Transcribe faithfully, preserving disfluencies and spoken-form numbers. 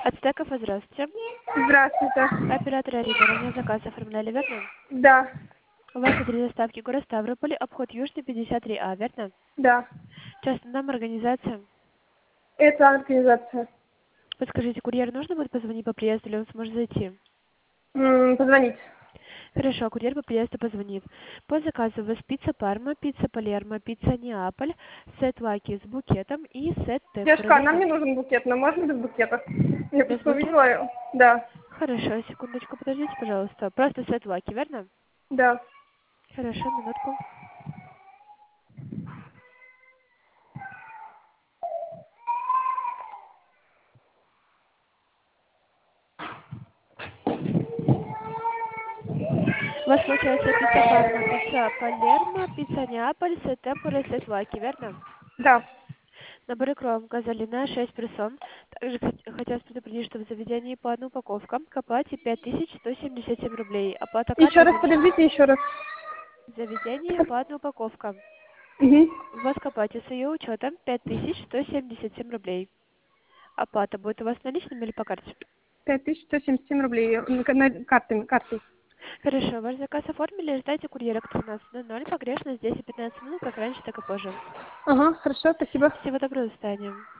Ацтеков, здравствуйте. Здравствуйте. Оператор Арина, ранее заказ оформляли, верно? Да, У вас адрес доставки город Ставрополь, обход Южный, пятьдесят три А, верно? да. Частный дом, организация. Это организация. Подскажите, курьер нужно будет позвонить по приезду или он сможет зайти? М, Позвонить. Хорошо, курьер по приезду позвонит. По заказу у вас пицца Парма, пицца Палермо, пицца Неаполь, сет Лаки с букетом и сет Темпура, Девушка, нам верно? не нужен букет, но можно без букета? Я Без просто букета? увидела его. Да, Хорошо, секундочку, подождите, пожалуйста. Просто сет Лаки, верно? да. Хорошо, минутку. У вас получается пицца Парма, пицца Палермо, пицца Неаполь, сет Темпура и сет Лаки, верно? Да. Наборы кром газолина шесть персон. Также хот- хотелось предупредить, что в заведении по одной упаковкам к оплате пять тысяч сто семьдесят семь рублей. Оплата Еще картой раз, наличными. подождите, еще раз. В заведении по одной упаковкам. Угу. У вас к оплате с ее учетом пять тысяч сто семьдесят семь рублей. Оплата будет у вас наличными или по карте? пять тысяч сто семьдесят семь рублей. э, на- на- Картой, картой. Хорошо, ваш заказ оформили, ждайте курьера к тринадцати ноль ноль. Погрешность десять пятнадцать минут, как раньше, так и позже. Ага, хорошо, спасибо. Всего доброго, до свидания.